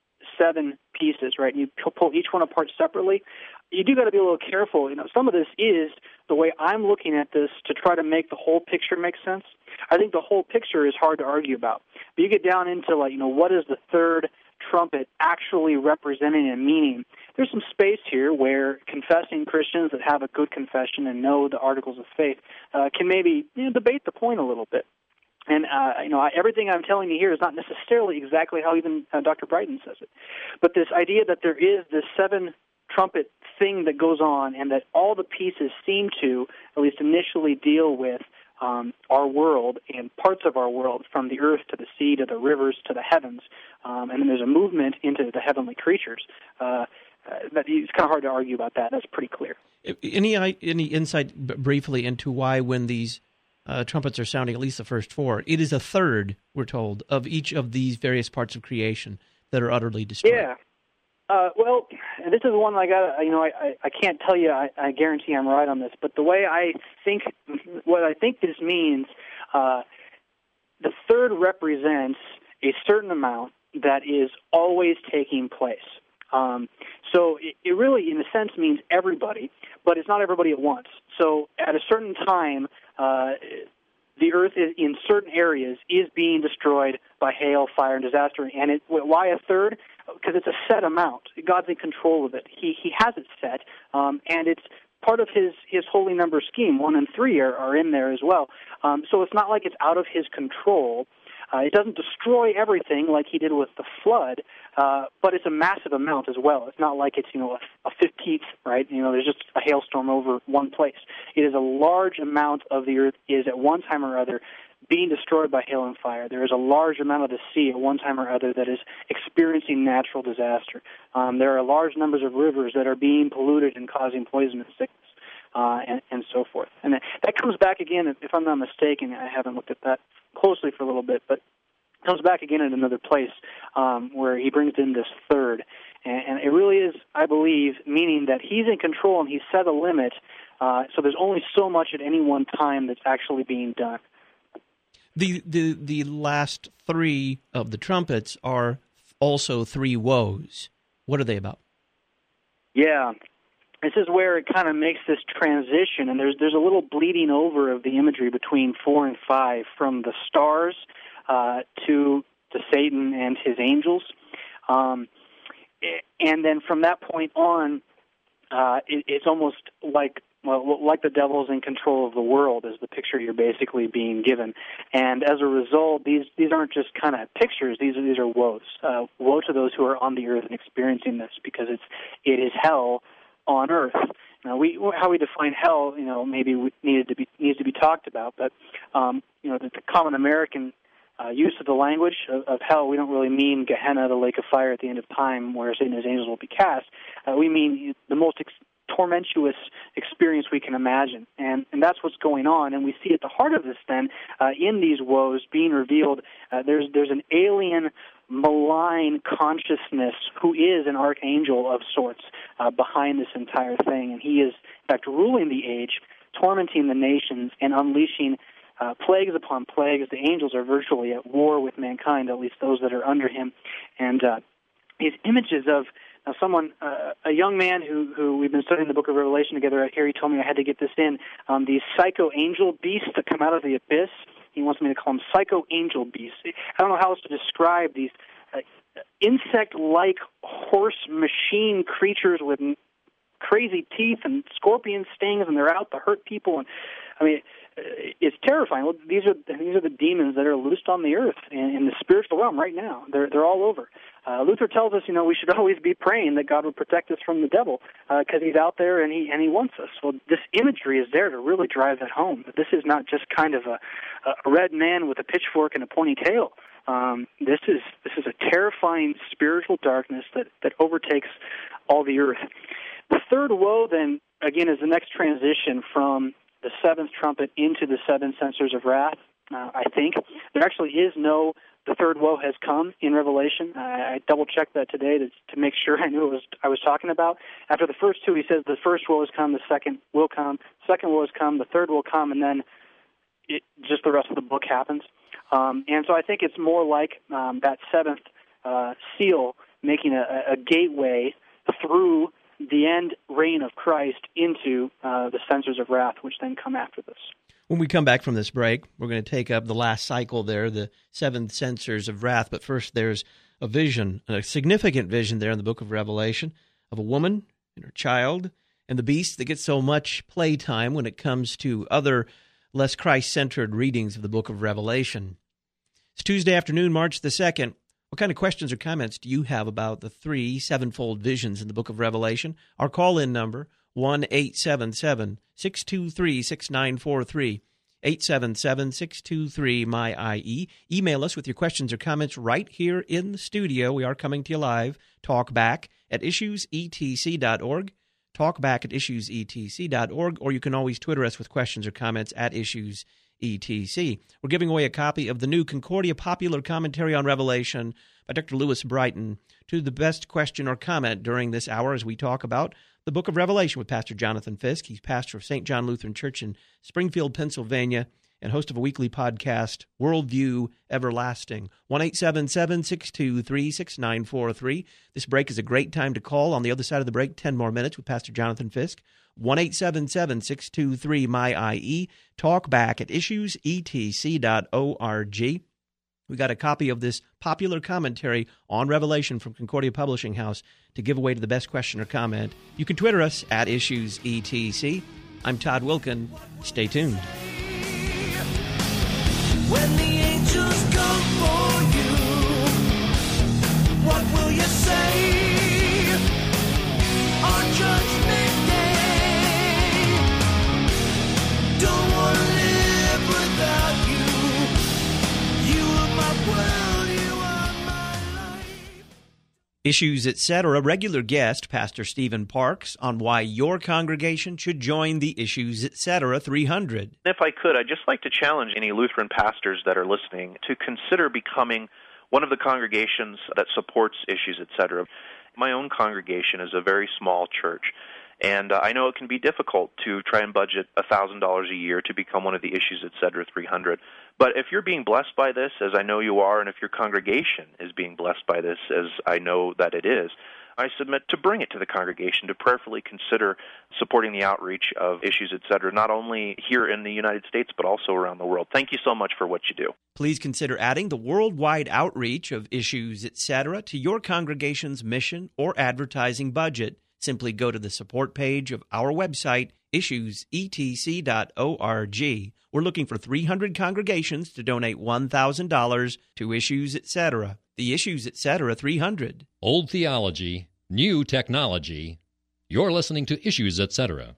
seven pieces, right, and you pull each one apart separately, you do got to be a little careful. You know, some of this is the way I'm looking at this to try to make the whole picture make sense. I think the whole picture is hard to argue about. But you get down into, like, you know, what is the third trumpet actually representing and meaning? There's some space here where confessing Christians that have a good confession and know the articles of faith uh, can maybe, you know, debate the point a little bit. And, uh, you know, I, everything I'm telling you here is not necessarily exactly how even uh, Doctor Brighton says it. But this idea that there is this seven trumpet thing that goes on and that all the pieces seem to, at least initially, deal with um, our world and parts of our world, from the earth to the sea to the rivers to the heavens, um, and then there's a movement into the heavenly creatures. Uh, uh, that it's kind of hard to argue about that. That's pretty clear. Any any insight b- briefly into why, when these uh, trumpets are sounding, at least the first four, it is a third, we're told, of each of these various parts of creation that are utterly destroyed? Yeah. Uh, well, this is one I got. You know, I, I, I can't tell you. I, I guarantee I'm right on this. But the way I think, what I think this means, uh, the third represents a certain amount that is always taking place. Um, so it, it really, in a sense, means everybody, but it's not everybody at once. So at a certain time, uh, the earth is, in certain areas is being destroyed by hail, fire, and disaster. And it, why a third? Because it's a set amount. God's in control of it. He he has it set, um, and it's part of his, his holy number scheme. One and three are, are in there as well. Um, so it's not like it's out of his control. Uh, it doesn't destroy everything like he did with the flood, uh, but it's a massive amount as well. It's not like it's, you know, a, a fifteenth, right? You know, there's just a hailstorm over one place. It is a large amount of the earth is at one time or other being destroyed by hail and fire. There is a large amount of the sea at one time or other that is experiencing natural disaster. Um, there are large numbers of rivers that are being polluted and causing poison and sickness. Uh, and, and so forth. And that, that comes back again, if I'm not mistaken, I haven't looked at that closely for a little bit, but it comes back again in another place um, where he brings in this third. And, and it really is, I believe, meaning that he's in control and he's set a limit, uh, so there's only so much at any one time that's actually being done. The, the, the last three of the trumpets are also three woes. What are they about? Yeah. This is where it kind of makes this transition, and there's there's a little bleeding over of the imagery between four and five, from the stars uh, to to Satan and his angels, um, and then from that point on, uh, it, it's almost like well, like the devil's in control of the world is the picture you're basically being given, and as a result, these these aren't just kind of pictures; these are these are woes. Uh, woe to those who are on the earth and experiencing this, because it's it is hell on earth. Now, we how we define hell, you know, maybe needed to be needs to be talked about. But um, you know, the, the common American uh, use of the language of, of hell, we don't really mean Gehenna, the lake of fire at the end of time, where Satan and his angels will be cast. Uh, we mean the most ex- tormentuous experience we can imagine, and and that's what's going on. And we see at the heart of this, then, uh, in these woes being revealed, uh, there's there's an alien, malign consciousness who is an archangel of sorts uh, behind this entire thing, and he is, in fact, ruling the age, tormenting the nations, and unleashing uh, plagues upon plagues. The angels are virtually at war with mankind, at least those that are under him, and uh, these images of now someone, uh, a young man who, who we've been studying the book of Revelation together here, he told me I had to get this in, um, these psycho-angel beasts that come out of the abyss. He wants me to call them psycho-angel beasts. I don't know how else to describe these uh, insect-like horse machine creatures with crazy teeth and scorpion stings, and they're out to hurt people. And I mean, it's terrifying. Well, these are these are the demons that are loosed on the earth in, in the spiritual realm right now. They're they're all over. Uh, Luther tells us, you know, we should always be praying that God would protect us from the devil because uh, he's out there and he and he wants us. Well, this imagery is there to really drive that home. That this is not just kind of a, a red man with a pitchfork and a pointy tail. Um, this is this is a terrifying spiritual darkness that, that overtakes all the earth. The third woe, then, again, is the next transition from the seventh trumpet into the seven censers of wrath, uh, I think. There actually is no, the third woe has come in Revelation. I, I double-checked that today to, to make sure I knew it was I was talking about. After the first two, he says the first woe has come, the second will come, second woe has come, the third will come, and then it, just the rest of the book happens. Um, and so I think it's more like um, that seventh uh, seal making a, a gateway through the end reign of Christ into uh, the censers of wrath, which then come after this. When we come back from this break, we're going to take up the last cycle there, the seven censers of wrath. But first, there's a vision, a significant vision there in the book of Revelation of a woman and her child and the beast that gets so much playtime when it comes to other less Christ-centered readings of the book of Revelation. It's Tuesday afternoon, March the second. What kind of questions or comments do you have about the three sevenfold visions in the book of Revelation? Our call-in number, one eight seven seven, six two three, six nine four three. eight seven seven, six two three, M Y I E. Email us with your questions or comments right here in the studio. We are coming to you live. Talkback at issues e t c dot org. Talkback at issues e t c dot org. Or you can always Twitter us with questions or comments at issues e t c. We're giving away a copy of the new Concordia Popular Commentary on Revelation by Doctor Lewis Brighton to the best question or comment during this hour as we talk about the book of Revelation with Pastor Jonathan Fisk. He's pastor of Saint John Lutheran Church in Springfield, Pennsylvania, and host of a weekly podcast, Worldview Everlasting. one eight seven seven, six two three, six nine four three. This break is a great time to call. On the other side of the break, ten more minutes with Pastor Jonathan Fisk. one eight seven seven, six two three, M Y I E. Talk back at issues e t c dot org. We got a copy of this popular commentary on Revelation from Concordia Publishing House to give away to the best question or comment. You can Twitter us at issues e t c. I'm Todd Wilkin. Stay tuned. When the angels come for you, what will you say on Judgment Day? Don't want to live without you. You are my world, you are my life. Issues, et cetera. Regular guest, Pastor Stephen Parks, on why your congregation should join the Issues, et cetera. three hundred. If I could, I'd just like to challenge any Lutheran pastors that are listening to consider becoming one of the congregations that supports Issues, et cetera. My own congregation is a very small church, and uh, I know it can be difficult to try and budget one thousand dollars a year to become one of the Issues, et cetera. three hundred. But if you're being blessed by this, as I know you are, and if your congregation is being blessed by this, as I know that it is, I submit to bring it to the congregation to prayerfully consider supporting the outreach of Issues, et cetera, not only here in the United States, but also around the world. Thank you so much for what you do. Please consider adding the worldwide outreach of Issues, et cetera, to your congregation's mission or advertising budget. Simply go to the support page of our website, issues e t c dot org. We're looking for three hundred congregations to donate one thousand dollars to Issues, et cetera. The Issues, et cetera. three hundred. Old theology, new technology. You're listening to Issues, et cetera.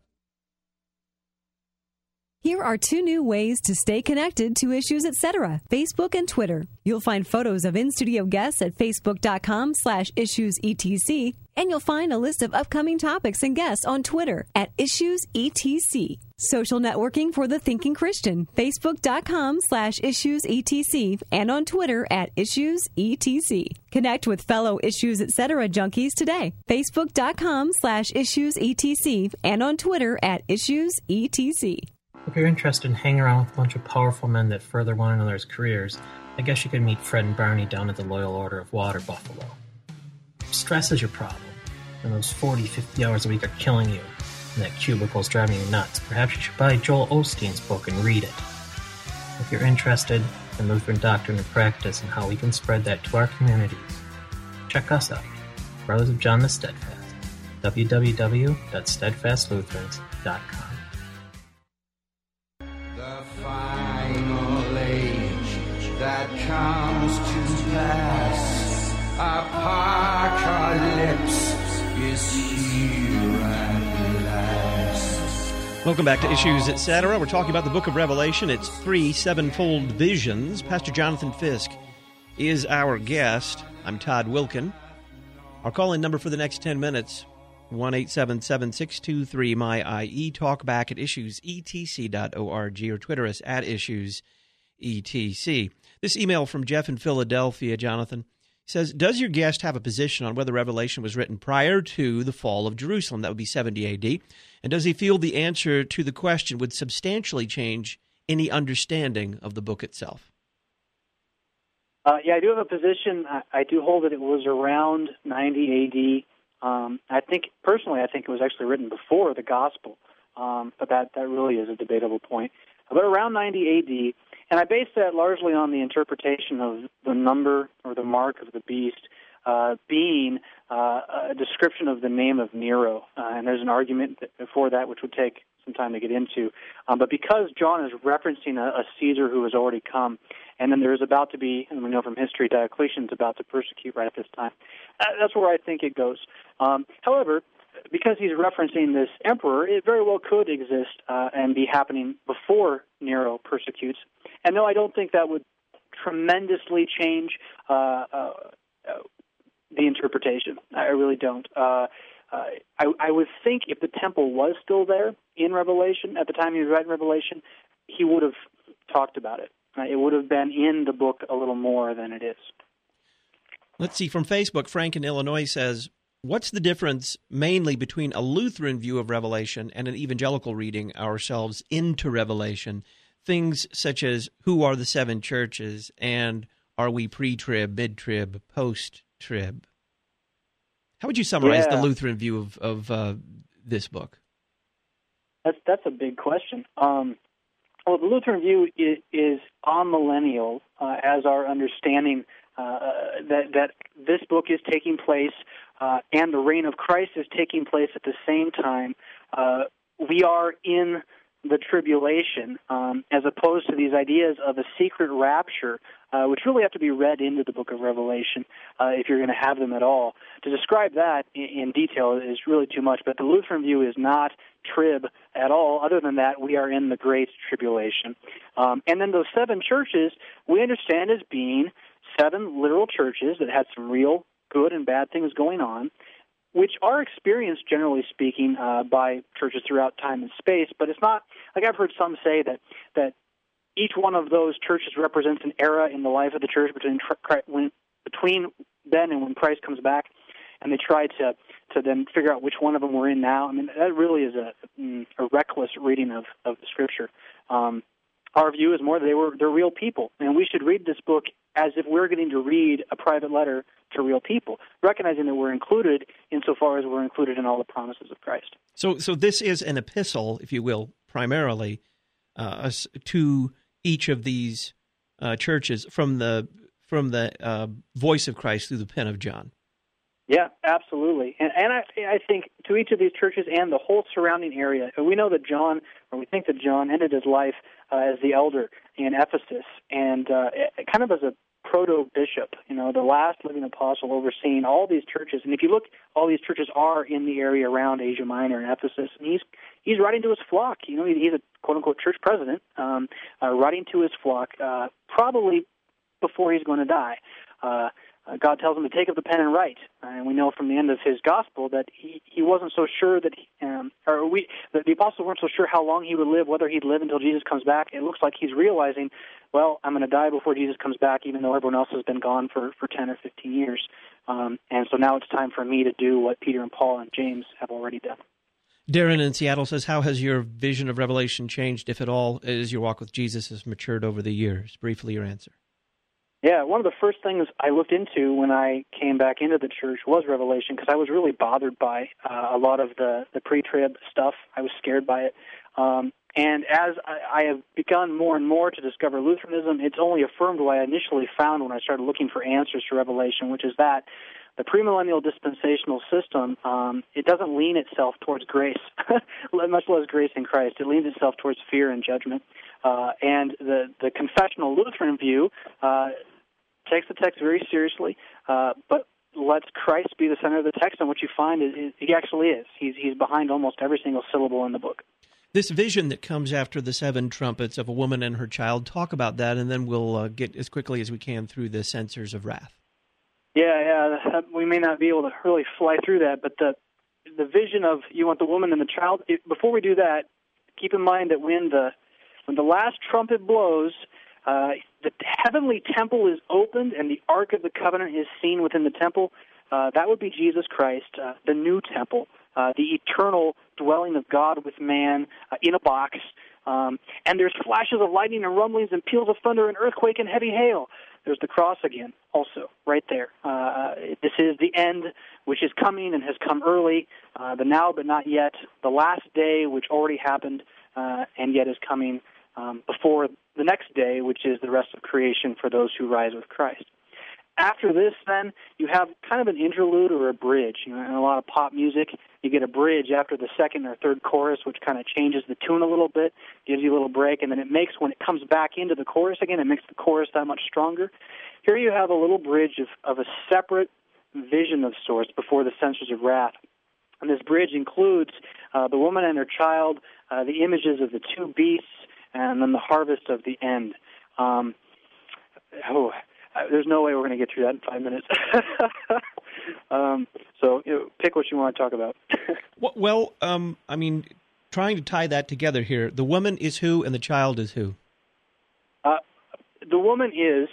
Here are two new ways to stay connected to Issues, et cetera. Facebook and Twitter. You'll find photos of in-studio guests at facebook.com slash issuesetc, and you'll find a list of upcoming topics and guests on Twitter at issuesetc. Social networking for the thinking Christian. Facebook.com slash issuesetc, and on Twitter at issuesetc. Connect with fellow Issues, et cetera. junkies today. Facebook.com slash issuesetc, and on Twitter at issuesetc. If you're interested in hanging around with a bunch of powerful men that further one another's careers, I guess you could meet Fred and Barney down at the Loyal Order of Water Buffalo. Stress is your problem, and those forty, fifty hours a week are killing you, and that cubicle's driving you nuts. Perhaps you should buy Joel Osteen's book and read it. If you're interested in Lutheran doctrine and practice and how we can spread that to our communities, check us out, Brothers of John the Steadfast, w w w dot steadfast lutherans dot com. Final age that comes to pass, apocalypse is here at last. Welcome back to Issues, et cetera. We're talking about the book of Revelation. It's three sevenfold visions. Pastor Jonathan Fisk is our guest. I'm Todd Wilkin. Our call-in number for the next ten minutes, one eight seven seven, six two three, M Y I E. Talk back at issues e t c dot org or Twitter us at issues e t c. This email from Jeff in Philadelphia, Jonathan, says, does your guest have a position on whether Revelation was written prior to the fall of Jerusalem? That would be seventy A D. And does he feel the answer to the question would substantially change any understanding of the book itself? Uh, yeah, I do have a position. I, I do hold that it was around ninety A D. Um, I think, personally, I think it was actually written before the Gospel, um, but that, that really is a debatable point. But around ninety A D, and I base that largely on the interpretation of the number or the mark of the beast uh, being uh, a description of the name of Nero. Uh, and there's an argument for that which would take some time to get into. Um, but because John is referencing a, a Caesar who has already come, and then there is about to be, and we know from history, Diocletian's about to persecute right at this time. Uh, that's where I think it goes. Um, however, because he's referencing this emperor, it very well could exist uh, and be happening before Nero persecutes. And no, I don't think that would tremendously change uh, uh, uh, the interpretation. I really don't. Uh, uh, I, I would think if the temple was still there in Revelation, at the time he was writing Revelation, he would have talked about it. Uh, it would have been in the book a little more than it is. Let's see, from Facebook, Frank in Illinois says, what's the difference mainly between a Lutheran view of Revelation and an evangelical reading ourselves into Revelation? Things such as who are the seven churches and are we pre-trib, mid-trib, post-trib? How would you summarize yeah. the Lutheran view of, of uh, this book? That's that's a big question. Um, well, the Lutheran view is, is amillennial, uh, as our understanding uh, that that this book is taking place uh, and the reign of Christ is taking place at the same time. Uh, we are in the tribulation, um, as opposed to these ideas of a secret rapture, uh, which really have to be read into the book of Revelation uh, if you're going to have them at all. To describe that in, in detail is really too much, but the Lutheran view is not trib at all. Other than that, we are in the Great Tribulation. Um, and then those seven churches we understand as being seven literal churches that had some real good and bad things going on, which are experienced, generally speaking, uh, by churches throughout time and space. But it's not, like I've heard some say that that each one of those churches represents an era in the life of the church between when, between then and when Christ comes back, and they try to, to then figure out which one of them we're in now. I mean, that really is a, a reckless reading of, of the Scripture. Um, our view is more that they were they're real people, and we should read this book as if we're getting to read a private letter to real people, recognizing that we're included insofar as we're included in all the promises of Christ. So so this is an epistle, if you will, primarily uh, to each of these uh, churches from the from the uh, voice of Christ through the pen of John. Yeah, absolutely. And, and I, I think to each of these churches and the whole surrounding area, we know that John, or we think that John, ended his life uh, as the elder in Ephesus, and uh, kind of as a proto-bishop, you know, the last living apostle overseeing all these churches. And if you look, all these churches are in the area around Asia Minor and Ephesus, and he's he's writing to his flock. You know, he's a quote-unquote church president, um, uh, writing to his flock, uh, probably before he's going to die. Uh, Uh, God tells him to take up the pen and write, uh, and we know from the end of his gospel that he, he wasn't so sure that, he, um, or we, that the apostles weren't so sure how long he would live, whether he'd live until Jesus comes back. It looks like he's realizing, well, I'm going to die before Jesus comes back, even though everyone else has been gone for, for ten or fifteen years. Um, and so now it's time for me to do what Peter and Paul and James have already done. Darren in Seattle says, how has your vision of Revelation changed, if at all, as your walk with Jesus has matured over the years? Briefly, your answer. Yeah, one of the first things I looked into when I came back into the church was Revelation, because I was really bothered by uh, a lot of the, the pre-trib stuff. I was scared by it. Um, and as I, I have begun more and more to discover Lutheranism, it's only affirmed what I initially found when I started looking for answers to Revelation, which is that the premillennial dispensational system, um, it doesn't lean itself towards grace, much less grace in Christ. It leans itself towards fear and judgment. Uh, and the, the confessional Lutheran view uh, takes the text very seriously, uh, but lets Christ be the center of the text, and what you find is, is he actually is. He's, he's behind almost every single syllable in the book. This vision that comes after the seven trumpets of a woman and her child, talk about that, and then we'll uh, get as quickly as we can through the censers of wrath. Yeah, yeah, we may not be able to really fly through that, but the the vision of you want the woman and the child, it, before we do that, keep in mind that when the when the last trumpet blows, uh, the heavenly temple is opened and the Ark of the Covenant is seen within the temple. Uh, that would be Jesus Christ, uh, the new temple, uh, the eternal dwelling of God with man uh, in a box. Um, and there's flashes of lightning and rumblings and peals of thunder and earthquake and heavy hail. There's the cross again, also, right there. Uh, this is the end, which is coming and has come early, uh, the now but not yet, the last day, which already happened uh, and yet is coming um, before the next day, which is the rest of creation for those who rise with Christ. After this, then, you have kind of an interlude or a bridge. You know, in a lot of pop music, you get a bridge after the second or third chorus, which kind of changes the tune a little bit, gives you a little break, and then it makes, when it comes back into the chorus again, it makes the chorus that much stronger. Here you have a little bridge of, of a separate vision of sorts before the censers of wrath. And this bridge includes uh, the woman and her child, uh, the images of the two beasts, and then the harvest of the end. Um, oh, there's no way we're going to get through that in five minutes. um, so you know, pick what you want to talk about. Well, um, I mean, trying to tie that together here, the woman is who and the child is who? Uh, the woman is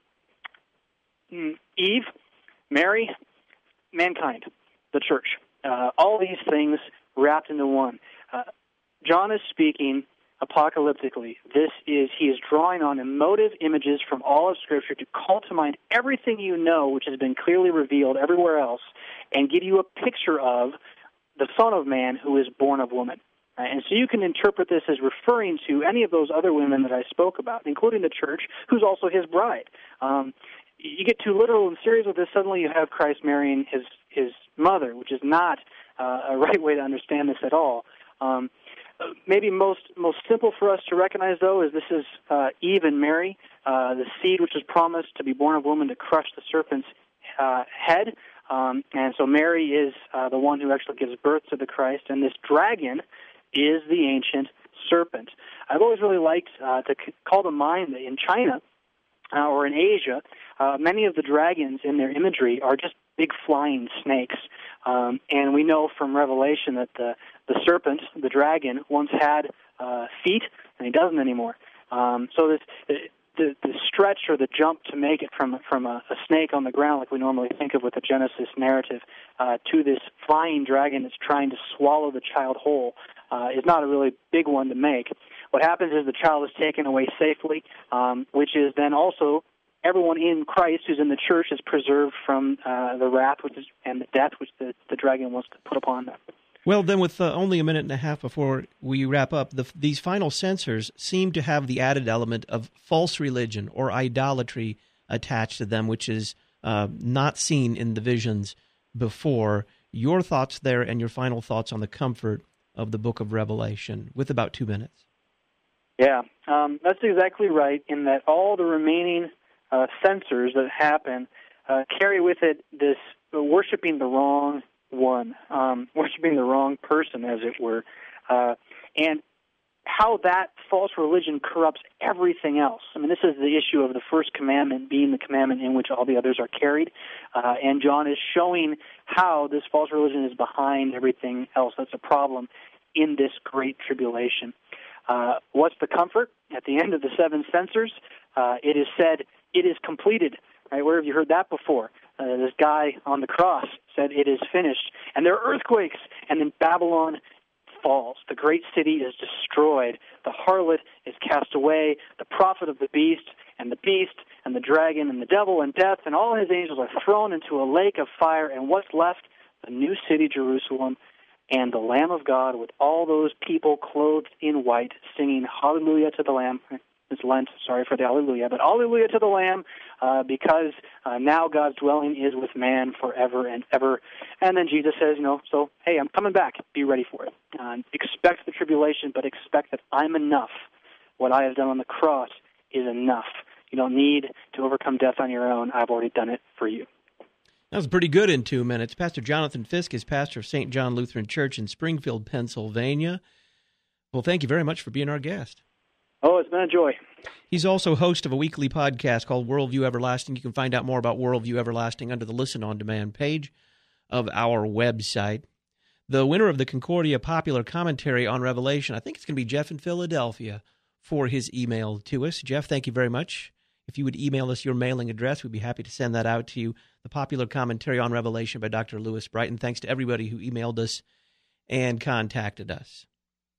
Eve, Mary, mankind, the church. Uh, all these things wrapped into one. Uh, John is speaking apocalyptically. This is, he is drawing on emotive images from all of Scripture to call to mind everything you know, which has been clearly revealed everywhere else, and give you a picture of the Son of Man who is born of woman. Right? And so you can interpret this as referring to any of those other women that I spoke about, including the church, who's also his bride. Um, you get too literal and serious with this, suddenly you have Christ marrying his, his mother, which is not uh, a right way to understand this at all. Um, maybe most most simple for us to recognize, though, is this is uh, Eve and Mary, uh, the seed which was promised to be born of woman to crush the serpent's uh, head. Um, and so Mary is uh, the one who actually gives birth to the Christ, and this dragon is the ancient serpent. I've always really liked uh, to c- call to mind that in China uh, or in Asia, uh, many of the dragons in their imagery are just big flying snakes. Um, and we know from Revelation that the, the serpent, the dragon, once had uh, feet, and he doesn't anymore. Um, so this, the, the stretch or the jump to make it from from a, a snake on the ground, like we normally think of with the Genesis narrative, uh, to this flying dragon that's trying to swallow the child whole, uh, is not a really big one to make. What happens is the child is taken away safely, um, which is then also everyone in Christ who's in the church is preserved from uh, the wrath which is, and the death which the, the dragon wants to put upon them. Well, then with uh, only a minute and a half before we wrap up, the, these final censors seem to have the added element of false religion or idolatry attached to them, which is uh, not seen in the visions before. Your thoughts there and your final thoughts on the comfort of the book of Revelation with about two minutes. Yeah, um, that's exactly right, in that all the remaining uh, censors that happen uh, carry with it this uh, worshiping the wrong one, um, worshiping the wrong person, as it were, uh, and how that false religion corrupts everything else. I mean, this is the issue of the first commandment being the commandment in which all the others are carried, uh, and John is showing how this false religion is behind everything else. That's a problem in this great tribulation. Uh, what's the comfort? At the end of the seven censors, uh, it is said, it is completed. Right? Where have you heard that before? Uh, this guy on the cross said, it is finished. And there are earthquakes, and then Babylon falls. The great city is destroyed. The harlot is cast away. The prophet of the beast, and the beast, and the dragon, and the devil, and death, and all his angels are thrown into a lake of fire. And what's left? The new city, Jerusalem, and the Lamb of God with all those people clothed in white, singing hallelujah to the Lamb. It's Lent, sorry for the hallelujah, but hallelujah to the Lamb, uh, because uh, now God's dwelling is with man forever and ever. And then Jesus says, you know, so, hey, I'm coming back. Be ready for it. Uh, expect the tribulation, but expect that I'm enough. What I have done on the cross is enough. You don't need to overcome death on your own. I've already done it for you. That was pretty good in two minutes. Pastor Jonathan Fisk is pastor of Saint John Lutheran Church in Springfield, Pennsylvania. Well, thank you very much for being our guest. Oh, it's been a joy. He's also host of a weekly podcast called Worldview Everlasting. You can find out more about Worldview Everlasting under the Listen On Demand page of our website. The winner of the Concordia Popular Commentary on Revelation, I think it's going to be Jeff in Philadelphia for his email to us. Jeff, thank you very much. If you would email us your mailing address, we'd be happy to send that out to you. The Popular Commentary on Revelation by Doctor Lewis Brighton. Thanks to everybody who emailed us and contacted us.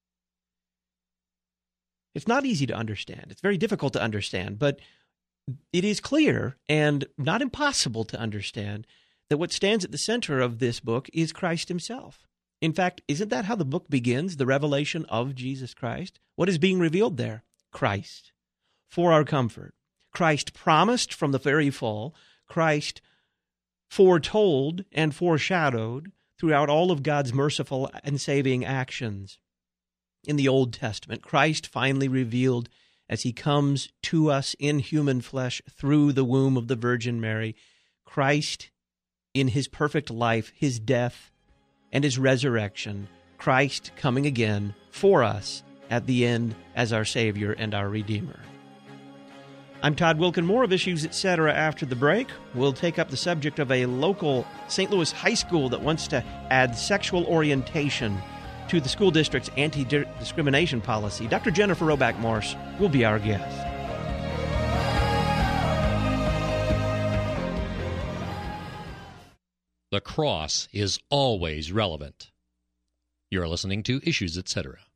It's not easy to understand. It's very difficult to understand, but it is clear and not impossible to understand that what stands at the center of this book is Christ himself. In fact, isn't that how the book begins, the revelation of Jesus Christ? What is being revealed there? Christ, for our comfort. Christ promised from the very fall. Christ foretold and foreshadowed throughout all of God's merciful and saving actions. In the Old Testament, Christ finally revealed as he comes to us in human flesh through the womb of the Virgin Mary. Christ in his perfect life, his death, and his resurrection. Christ coming again for us at the end as our Savior and our Redeemer. I'm Todd Wilken. More of Issues, et cetera after the break. We'll take up the subject of a local Saint Louis high school that wants to add sexual orientation to the school district's anti-discrimination policy. Doctor Jennifer Roback Morse will be our guest. The cross is always relevant. You're listening to Issues, et cetera.